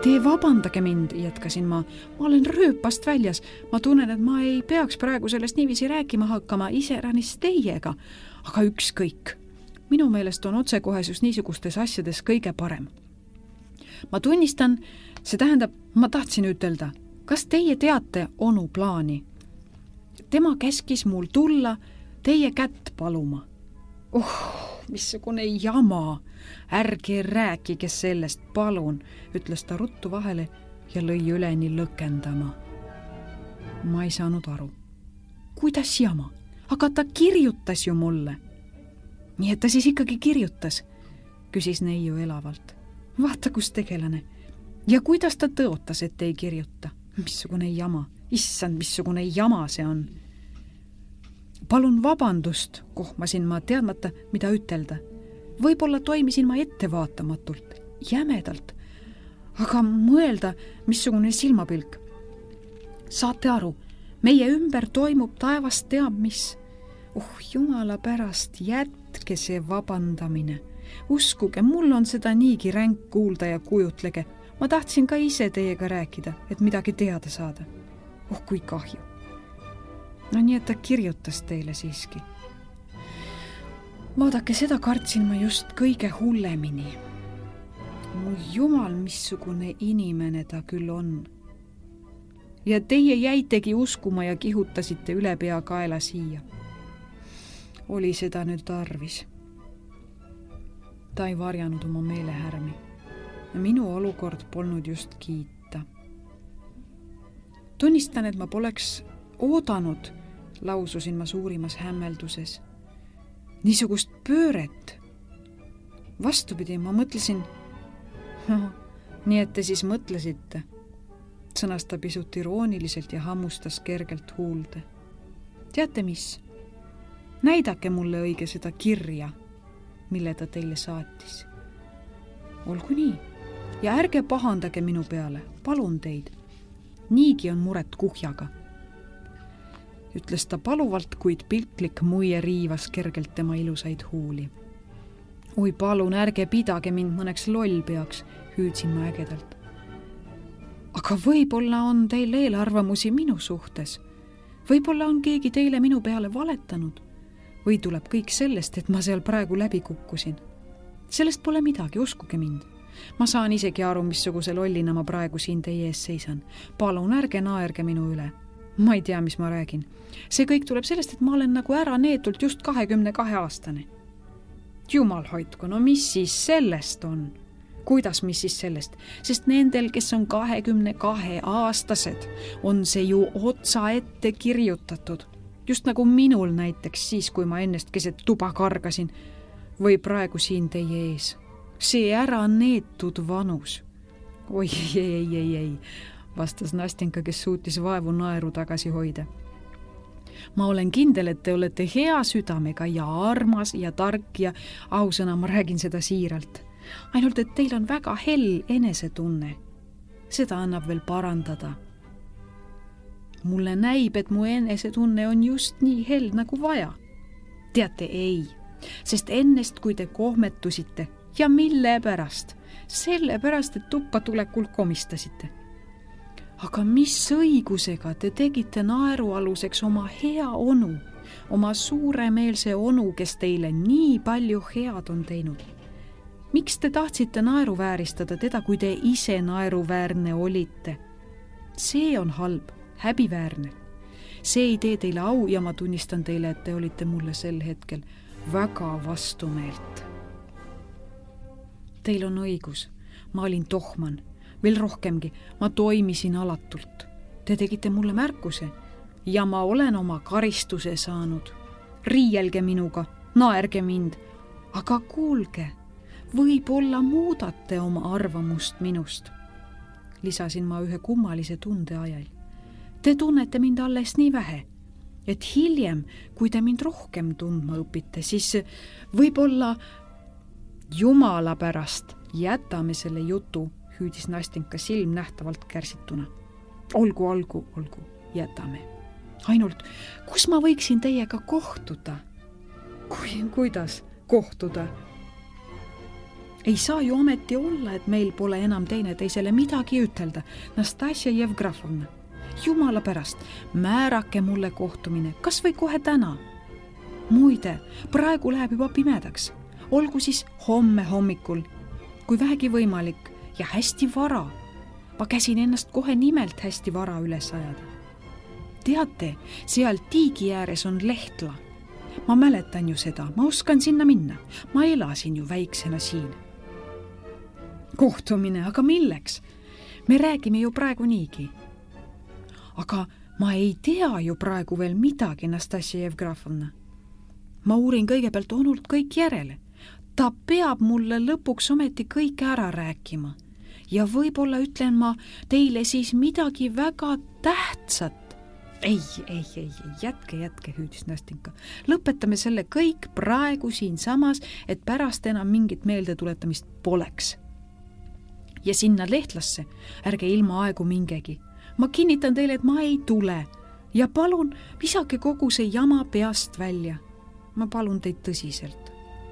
Tee vabandage mind, jätkasin ma. Ma olen rööpast väljas. Ma tunnen, et ma ei peaks praegu sellest niiviisi rääkima hakkama iseäranis teiega. Aga ükskõik. Minu meelest on otsekohesus niisugustes asjades kõige parem. Ma tunnistan, see tähendab, ma tahtsin ütelda, kas teie teate onu plaani? Tema käskis mul tulla teie kätt paluma. Missugune jama! Ärge rääkige sellest, palun, ütles ta ruttu vahele ja lõi üleni lõkendama. Ma ei saanud aru. Kuidas jama? Aga ta kirjutas ju mulle. Nii et ta siis ikkagi kirjutas, küsis Neiu elavalt. Vaata, kus tegelane. Ja kuidas ta tõotas, et ei kirjuta? Missugune jama? Issand, missugune jama see on. Palun vabandust, kohmasin ma teadmata, mida ütelda. Võib-olla toimisin ma ettevaatamatult, jämedalt, aga mõelda, missugune silmapilk. Saate aru, meie ümber toimub taevast teab mis. Jumala pärast, jätke see vabandamine. Uskuge, mul on seda niigi ränk kuulda ja kujutlege. Ma tahtsin ka ise teiega rääkida, et midagi teada saada. Kui kahju. No nii, et ta kirjutas teile siiski. Vaadake, seda kartsin ma just kõige hullemini. Mu jumal, missugune inimene ta küll on. Ja teie jäitegi uskuma ja kihutasite üle pea kaela siia. Oli seda nüüd tarvis. Ta ei varjanud oma meelehärmi. Minu olukord polnud just kiita. Tunnistan, et ma poleks oodanud, laususin ma suurimas hämmelduses. Niisugust pööret. Vastupidi, ma mõtlesin, nii et te siis mõtlesite, sõnas ta pisut irooniliselt ja hammustas kergelt huulde. Teate mis? Näidake mulle õige seda kirja, mille ta teile saatis. Olgu nii. Ja ärge pahandage minu peale, palun teid. Niigi on muret kuhjaga. Ütles ta paluvalt, kuid piltlik muie riivas kergelt tema ilusaid huuli. Oi palun, ärge pidage mind mõneks lollpeaks, hüüdsin ma ägedalt. Aga võib-olla on teil eelarvamusi minu suhtes. Võib-olla on keegi teile minu peale valetanud. Või tuleb kõik sellest, et ma seal praegu läbi kukkusin. Sellest pole midagi, uskuge mind. Ma saan isegi aru, missuguse lollina ma praegu siin teie ees seisan. Palun, ärge naerge minu üle. Ma ei tea, mis ma räägin. See kõik tuleb sellest, et ma olen nagu ära neetult just 22 aastane. Jumal hoidku, no mis siis sellest on? Kuidas mis siis sellest? Sest nendel, kes on 22 aastased, on see ju otsa ette kirjutatud. Just nagu minul näiteks siis, kui ma ennest keset tuba kargasin või praegu siin teie ees. See ära neetud vanus. Oi, ei, vastas Nastinka, kes suutis vaevu naeru tagasi hoida. Ma olen kindel, et te olete hea südamega ja armas ja tark ja ausõna, ma räägin seda siiralt. Ainult, et teil on väga hell enesetunne. Seda annab veel parandada. Mulle näib, et mu enesetunne on just nii hell nagu vaja. Teate, ei, sest ennest, kui te kohmetusite ja mille pärast? Selle pärast, et tuppa tulekul komistasite. Aga mis õigusega te tegite naerualuseks oma hea onu, oma suuremeelse onu, kes teile nii palju head on teinud? Miks te tahtsite naeruvääristada teda, kui te ise naeruväärne olite? See on halb, häbiväärne. See ei tee teile au ja ma tunnistan teile, et te olite mulle sel hetkel väga vastumeelt. Teil on õigus, ma olin tohman, veel rohkemgi, ma toimisin alatult. Te tegite mulle märkuse ja ma olen oma karistuse saanud. Riielge minuga, naerge mind, aga kuulge, võib-olla muudate oma arvamust minust. Lisasin ma ühe kummalise tunde ajal. Te tunnete mind alles nii vähe, et hiljem, kui te mind rohkem tundma õpite, siis võib-olla Jumala pärast jätame selle jutu, hüüdis Nastinka silm nähtavalt kärsituna. Olgu, jätame. Ainult, kus ma võiksin teiega kohtuda? Kuidas kohtuda? Ei saa ju ometi olla, et meil pole enam teineteisele midagi ütelda. Nastasja Jevgrafovna, jumala pärast, määrake mulle kohtumine, kas või kohe täna. Muide, praegu läheb juba pimedaks. Olgu siis homme hommikul, kui vähegi võimalik ja hästi vara. Ma käsin ennast kohe nimelt hästi vara üles ajada. Teate, seal tiigi ääres on Lehtla. Ma mäletan ju seda, ma oskan sinna minna. Ma elasin ju väiksena siin. Kohtumine, aga milleks? Me räägime ju praegu niigi. Aga ma ei tea ju praegu veel midagi, Nastasja Jevgrafovna. Ma uurin kõigepealt onult kõik järele. Ta peab mulle lõpuks ometi kõik ära rääkima. Ja võib-olla ütlen ma teile siis midagi väga tähtsat. Ei, jätke, hüüdis Nastinka. Lõpetame selle kõik praegu siin samas, et pärast enam mingit meeldetuletamist poleks. Ja sinna Lehtlasse ärge ilma aegu mingegi. Ma kinnitan teile, et ma ei tule. Ja palun, visake kogu see jama peast välja. Ma palun teid tõsiselt.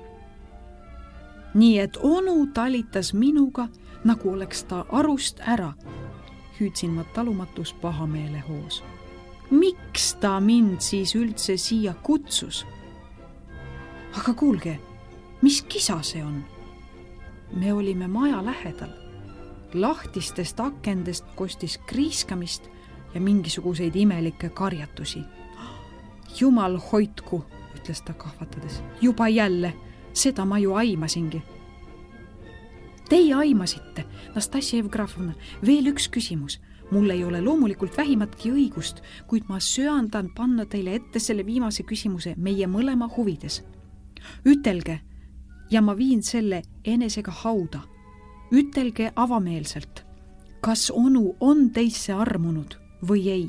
Nii et onu talitas minuga, nagu oleks ta arust ära. Hüüdsin ma talumatus pahameele hoos. Miks ta mind siis üldse siia kutsus? Aga kuulge, mis kisa see on? Me olime maja lähedal. Lahtistest akendest kostis kriiskamist ja mingisuguseid imelikke karjatusi. Jumal hoidku, ütles ta kahvatades. Juba jälle, seda ma ju aimasingi. Teie aimasite, Nastasja Jevgrafovna, veel üks küsimus. Mul ei ole loomulikult vähimatki õigust, kuid ma söandan panna teile ette selle viimase küsimuse meie mõlema huvides. Ütelge, ja ma viin selle enesega hauda. Ütelge avameelselt, kas onu on teisse armunud või ei?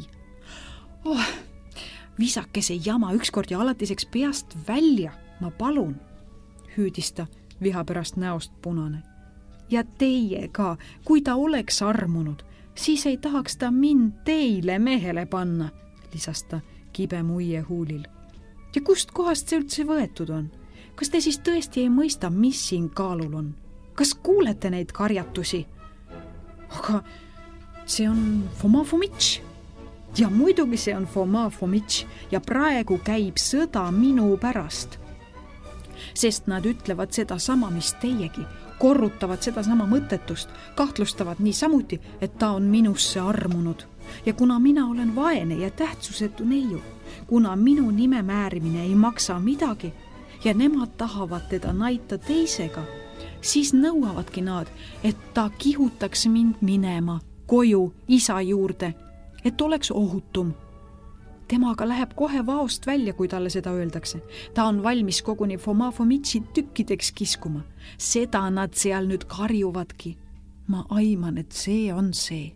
Visake see jama ükskord ja alatiseks peast välja, ma palun, hüüdis ta viha pärast näost punane. Ja teie ka, kui ta oleks armunud, siis ei tahaks ta mind teile mehele panna, lisas ta kibe muie huulil. Ja kust kohast see üldse võetud on? Kas te siis tõesti ei mõista, mis siin kaalul on? Kas kuulete neid karjatusi? Aga see on Foma Fomitš. Ja muidugi see on Foma Fomitš ja praegu käib sõda minu pärast. Sest nad ütlevad seda sama, mis teiegi, korrutavad seda sama mõttetust, kahtlustavad nii samuti, et ta on minusse armunud. Ja kuna mina olen vaene ja tähtsusetu neiu, kuna minu nime määrimine ei maksa midagi ja nemad tahavad teda naita teisega, siis nõuavadki nad, et ta kihutaks mind minema koju isa juurde, et oleks ohutum. Temaga läheb kohe vaost välja, kui talle seda öeldakse. Ta on valmis koguni Foma Fomitši tükkideks kiskuma. Seda nad seal nüüd karjuvadki. Ma aiman, et see on see.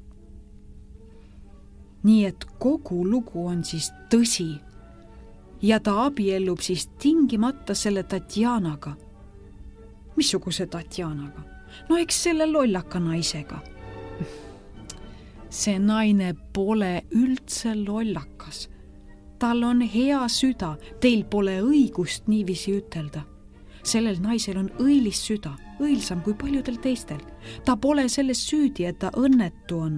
Nii et kogu lugu on siis tõsi. Ja ta abiellub siis tingimata selle Tatjanaga. Missuguse Tatjanaga? No eks selle lollaka naisega. See naine pole üldse lollakas. Tal on hea süda, teil pole õigust niiviisi ütelda. Sellel naisel on õilis süda, õilsam kui paljudel teistel. Ta pole selles süüdi, et ta õnnetu on.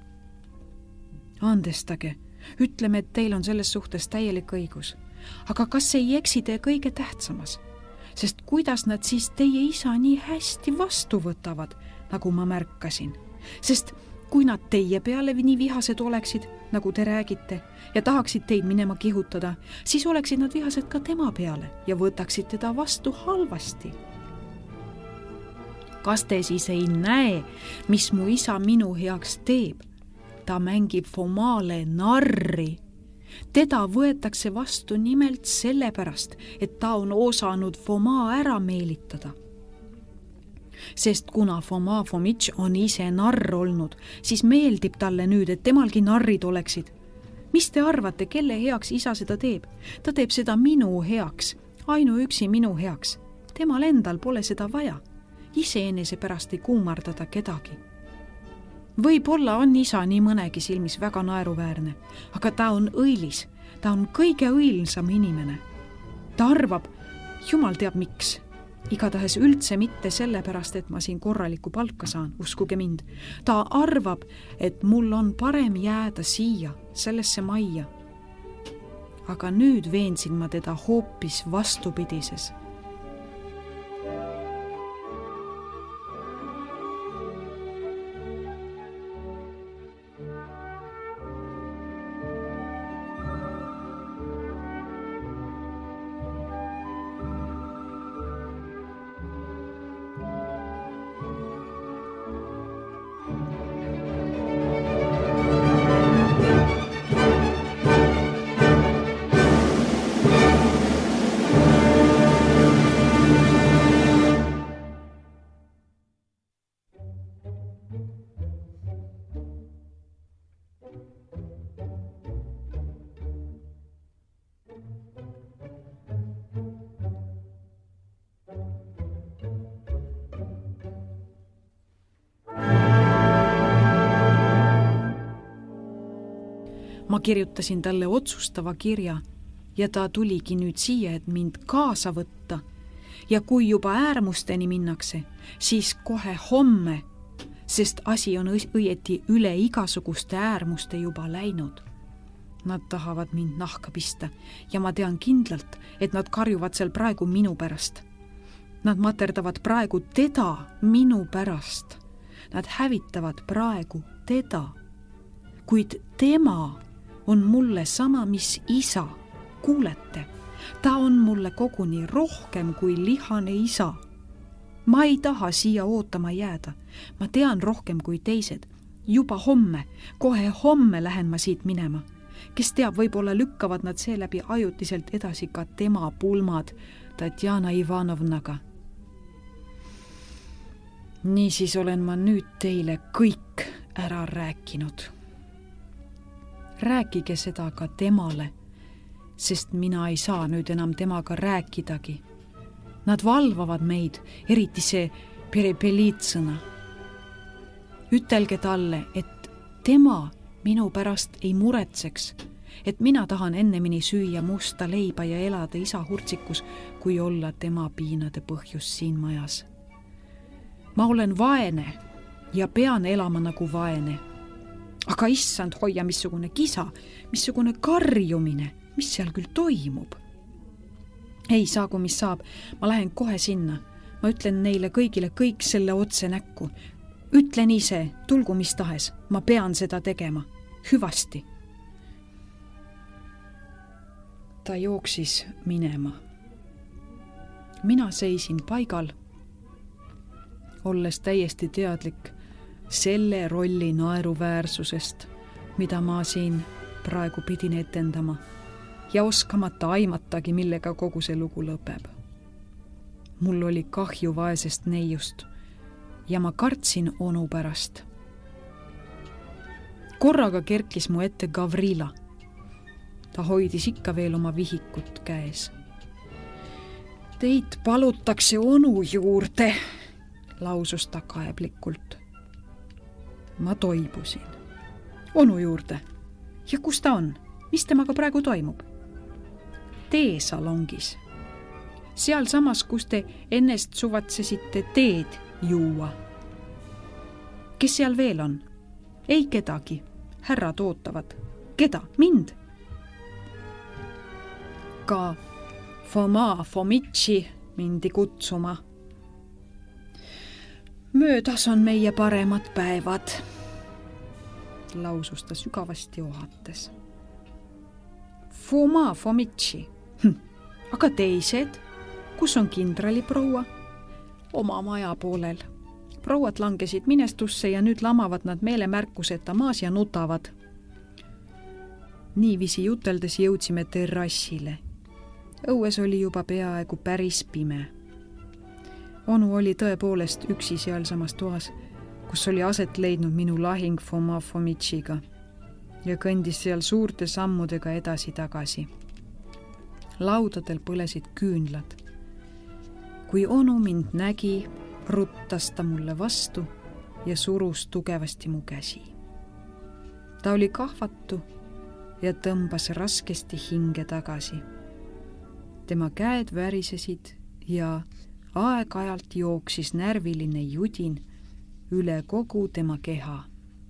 Andestage, ütleme, et teil on selles suhtes täielik õigus. Aga kas ei eksi te kõige tähtsamas? Sest kuidas nad siis teie isa nii hästi vastu võtavad, nagu ma märkasin? Sest kui nad teie peale nii vihased oleksid, nagu te räägite, ja tahaksid teid minema kihutada, siis oleksid nad vihased ka tema peale ja võtaksid teda vastu halvasti. Kas te siis ei näe, mis mu isa minu heaks teeb? Ta mängib Fomale narri. Teda võetakse vastu nimelt sellepärast, et ta on osanud Foma ära meelitada. Sest kuna Foma Fomitš on ise narr olnud, siis meeldib talle nüüd, et temalgi narrid oleksid. Mis te arvate, kelle heaks isa seda teeb? Ta teeb seda minu heaks, ainuüksi minu heaks. Temal endal pole seda vaja. Iseenese pärast ei kuumardada kedagi. Võib-olla on isa nii mõnegi silmis väga naeruväärne, aga ta on õilis. Ta on kõige õilsam inimene. Ta arvab, jumal teab miks, Igatahes üldse mitte sellepärast, et ma siin korralikku palka saan, uskuge mind. Ta arvab, et mul on parem jääda siia, sellesse majja. Aga nüüd veensin ma teda hoopis vastupidises. Ma kirjutasin talle otsustava kirja ja ta tuligi nüüd siia, et mind kaasa võtta. Ja kui juba äärmusteni minnakse, siis kohe homme, sest asi on õieti üle igasuguste äärmuste juba läinud. Nad tahavad mind nahka pista ja ma tean kindlalt, et nad karjuvad seal praegu minu pärast. Nad materdavad praegu teda minu pärast. Nad hävitavad praegu teda. Kuid tema on mulle sama, mis isa. Kuulete, ta on mulle koguni rohkem kui lihane isa. Ma ei taha siia ootama jääda. Ma tean rohkem kui teised. Juba homme, kohe homme lähen ma siit minema. Kes teab, võib-olla lükkavad nad seeläbi ajutiselt edasi ka tema pulmad Tatjana Ivanovnaga. Niisiis olen ma nüüd teile kõik ära rääkinud. Rääkige seda ka temale, sest mina ei saa nüüd enam temaga rääkidagi. Nad valvavad meid, eriti see Perepelitsõna. Ütelge talle, et tema minu pärast ei muretseks, et mina tahan ennemini süüa musta leiba ja elada isa hurtsikus, kui olla tema piinade põhjus siin majas. Ma olen vaene ja pean elama nagu vaene. Aga issand hoia, missugune kisa, missugune karjumine, mis seal küll toimub. Ei saagu, mis saab, ma lähen kohe sinna. Ma ütlen neile kõigile kõik selle otse näkku. Ütlen ise, tulgu mis tahes, ma pean seda tegema. Hüvasti. Ta jooksis minema. Mina seisin paigal, olles täiesti teadlik selle rolli naeruväärsusest, mida ma siin praegu pidin etendama ja oskamata aimatagi, millega kogu see lugu lõpeb. Mul oli kahju vaesest neiust ja ma kartsin onu pärast. Korraga kerkis mu ette Gavrila. Ta hoidis ikka veel oma vihikut käes. Teid palutakse onu juurde, lausus ta kaeblikult. Ma toibusin. Onu juurde. Ja kus ta on? Mis temaga praegu toimub? Teesalongis. Seal samas, kus te ennest suvatsesite teed juua. Kes seal veel on? Ei kedagi. Härrad ootavad. Keda? Mind? Ka Foma Fomitši mindi kutsuma. Möödas on meie paremad päevad, lausus ta sügavasti ohates. Foma Fomitši. Aga teised? Kus on kindraliproua? Oma maja poolel. Prouad langesid minestusse ja nüüd lamavad nad meelemärkuseta maas ja nutavad. Niiviisi juteldes jõudsime terrassile. Õues oli juba peaaegu päris pime. Onu oli tõepoolest üksi seal samas toas, kus oli aset leidnud minu lahing Foma Fomitšiga ja kõndis seal suurte sammudega edasi-tagasi. Laudadel põlesid küünlad. Kui onu mind nägi, ruttas ta mulle vastu ja surus tugevasti mu käsi. Ta oli kahvatu ja tõmbas raskesti hinge tagasi. Tema käed värisesid ja aeg-ajalt jooksis närviline judin üle kogu tema keha.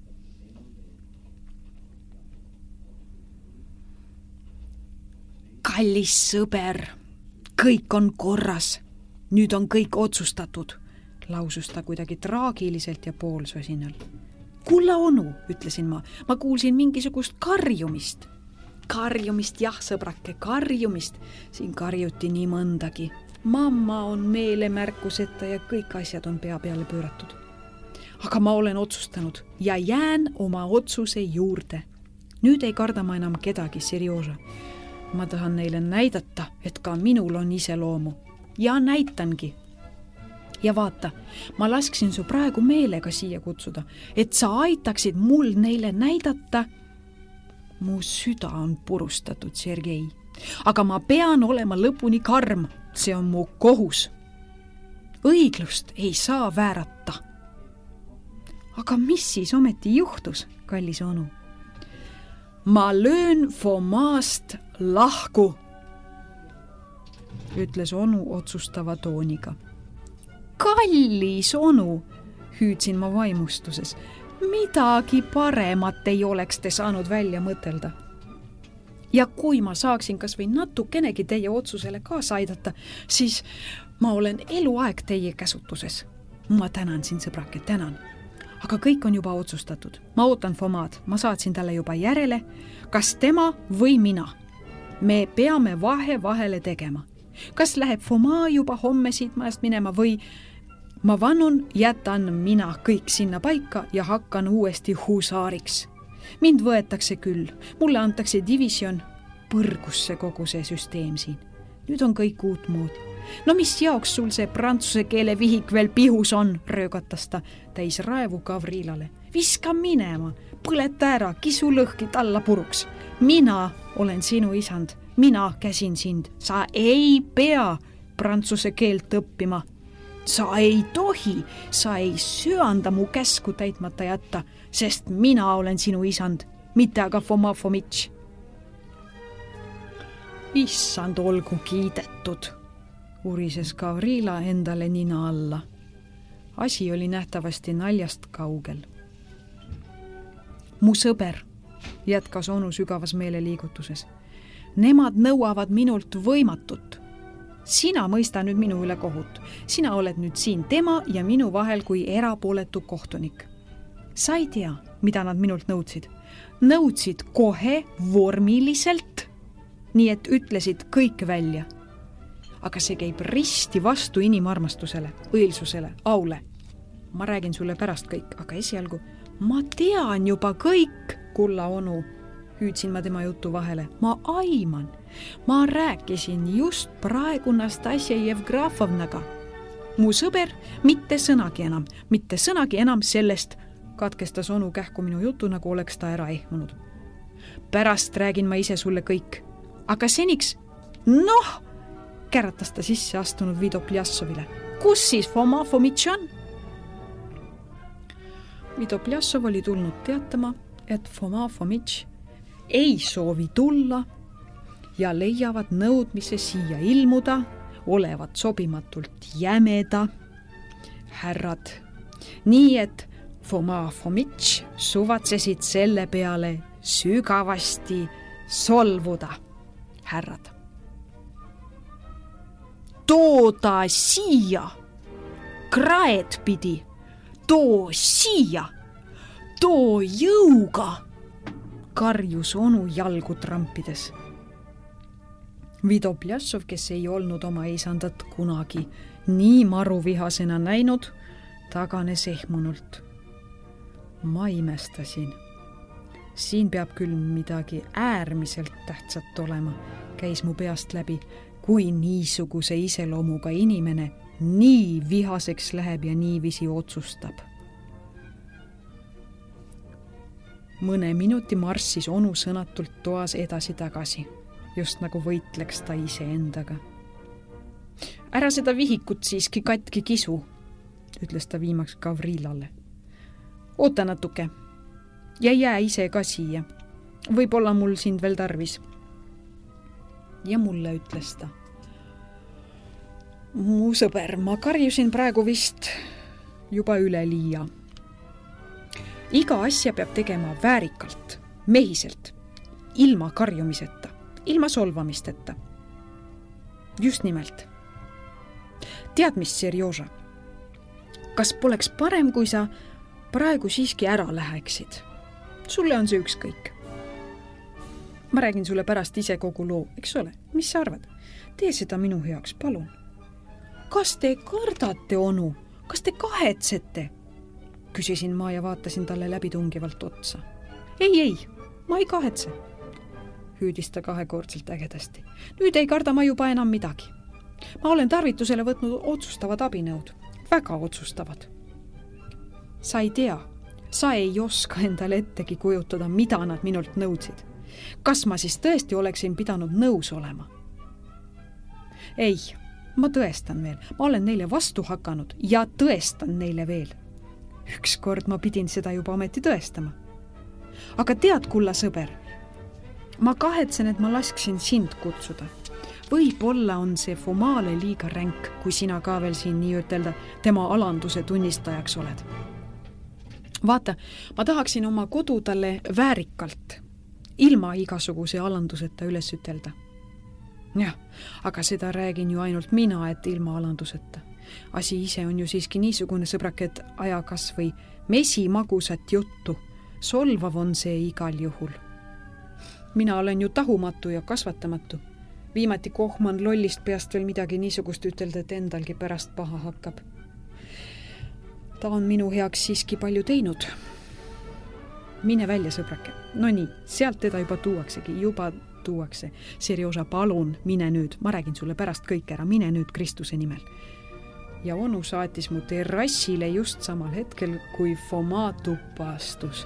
Kallis sõber, kõik on korras. Nüüd on kõik otsustatud, lausus ta kuidagi traagiliselt ja poolsosinal. Kulla onu, ütlesin ma kuulsin mingisugust karjumist. Karjumist, jah, sõbrake, karjumist. Siin karjuti nii mõndagi. Mamma on meelemärkuseta ja kõik asjad on pea peale pööratud. Aga ma olen otsustanud ja jään oma otsuse juurde. Nüüd ei karda ma enam kedagi, Serjoža. Ma tahan neile näidata, et ka minul on iseloomu. Ja näitangi. Ja vaata, ma lasksin su praegu meelega siia kutsuda, et sa aitaksid mul neile näidata. Mu süda on purustatud, Sergei. Aga ma pean olema lõpuni karm. See on mu kohus. Õiglust ei saa väärata. Aga mis siis ometi juhtus, kallis onu? Ma löön Fomaast lahku, ütles onu otsustava tooniga. Kallis onu, hüüdsin ma vaimustuses. Midagi paremat ei oleks te saanud välja mõtelda. Ja kui ma saaksin kas või natukenegi teie otsusele kaasa aidata, siis ma olen eluaeg teie käsutuses. Ma tänan sind, sõbrake, tänan. Aga kõik on juba otsustatud. Ma ootan Fomaad, ma saatsin talle juba järele, kas tema või mina. Me peame vahele tegema. Kas läheb Foma juba homme siit majast minema või ma vannun, jätan mina kõik sinna paika ja hakkan uuesti husaariks. Mind võetakse küll, mulle antakse division, põrgusse kogu see süsteem siin. Nüüd on kõik uut moodi. No mis jaoks sul see prantsuse keele vihik veel pihus on, röögatas ta täis raevu Gavrilale. Viska minema, põleta ära, kisu lõhki talla puruks. Mina olen sinu isand, mina käsin sind. Sa ei pea prantsuse keelt õppima. Sa ei tohi, sa ei söanda mu käsku täitmata jätta, sest mina olen sinu isand, mitte aga Foma Fomitš. Issand olgu kiidetud, urises Gavrila endale nina alla. Asi oli nähtavasti naljast kaugel. Mu sõber, jätkas onu sügavas meeleliigutuses. Nemad nõuavad minult võimatut. Sina mõista nüüd minu üle kohut. Sina oled nüüd siin tema ja minu vahel kui erapooletu kohtunik. Sa ei tea, mida nad minult nõudsid. Nõudsid kohe vormiliselt, nii et ütlesid kõik välja. Aga see käib risti vastu inimarmastusele, õilsusele, aule. Ma räägin sulle pärast kõik, aga esialgu ma tean juba kõik, kulla onu. Hüüdsin ma tema jutu vahele. Ma aiman. Ma rääkisin just praegu Nastasja Jevgrafovnaga. Mu sõber mitte sõnagi enam sellest, katkestas onu kähku minu jutu, nagu oleks ta ära ehmunud. Pärast räägin ma ise sulle kõik. Aga seniks, käratas ta sisse astunud Vidopljasovile. Kus siis Foma Fomitš on? Vidopljasov oli tulnud teatama, et Foma Fomitš ei soovi tulla ja leiavad nõudmise siia ilmuda, olevat sobimatult jämeda härrad. Nii et Foma Fomitš suvatsesid selle peale sügavasti solvuda, härrad. Too ta siia, kraed pidi, too siia, too jõuga, karjus onu jalgu trampides. Vidopljasov, kes ei olnud oma isandat kunagi nii maruvihasena näinud, taganes ehmunult. Ma imestasin. Siin peab küll midagi äärmiselt tähtsat olema, käis mu peast läbi, kui niisuguse iseloomuga inimene nii vihaseks läheb ja niiviisi otsustab. Mõne minuti marssis onu sõnatult toas edasi-tagasi, just nagu võitleks ta ise endaga. Ära seda vihikut siiski katki kisu, ütles ta viimaks Gavrilale. Oota natuke ja jää ise ka siia. Võib-olla mul sind veel tarvis. Ja mulle ütles ta. mu sõber, ma karjusin praegu vist juba üleliia. Iga asja peab tegema väärikalt, mehiselt, ilma karjumiseta, ilma solvamisteta. Just nimelt. Tead, mis, Serjoža? Kas poleks parem, kui sa praegu siiski ära läheksid? Sulle on see ükskõik. Ma räägin sulle pärast ise kogu loo, eks ole? Mis sa arvad? Tee seda minu heaks, palun. Kas te kardate, onu? Kas te kahetsete? Küsisin ma ja vaatasin talle läbitungivalt otsa. Ei, ma ei kahetse. Hüüdis ta kahekordselt ägedasti. Nüüd ei karda ma juba enam midagi. Ma olen tarvitusele võtnud otsustavad abinõud. Väga otsustavad. Sa ei tea, sa ei oska endale ettegi kujutada, mida nad minult nõudsid. Kas ma siis tõesti oleksin pidanud nõus olema? Ei, ma tõestan veel. Ma olen neile vastu hakanud ja tõestan neile veel. Ükskord ma pidin seda juba ometi tõestama. Aga tead, kulla sõber, ma kahetsen, et ma lasksin sind kutsuda. Võib-olla on see Fomaale liiga ränk, kui sina ka veel siin nii ütelda tema alanduse tunnistajaks oled. Vaata, ma tahaksin oma kodu talle väärikalt, ilma igasuguse alanduseta üles ütelda. Jah, aga seda räägin ju ainult mina, et ilma alanduseta. Asi ise on ju siiski niisugune, sõbrak, et aja kas või mesimagusat juttu. Solvav on see igal juhul. Mina olen ju tahumatu ja kasvatamatu. Viimati Kohman lollist peast veel midagi niisugust ütelda, et endalgi pärast paha hakkab. Ta on minu heaks siiski palju teinud. Mine välja, sõbrake. No nii, sealt teda juba tuuakse. Serjoža, palun, mine nüüd. Ma räägin sulle pärast kõik ära. Mine nüüd Kristuse nimel. Ja onu saatis mu terrassile just samal hetkel, kui Foma tuppa astus.